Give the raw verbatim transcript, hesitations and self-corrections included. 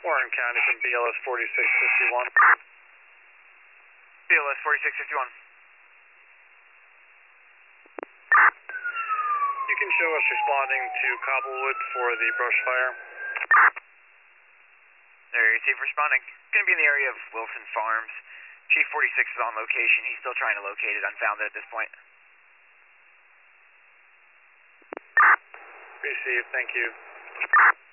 Warren County from B L S forty-six fifty-one. B L S forty-six fifty-one. You can show us responding to Cobblewood for the brush fire. There, receive responding. Going to be in the area of Wilson Farms. Chief forty-six is on location. He's still trying to locate it, unfounded at this point. Received, thank you.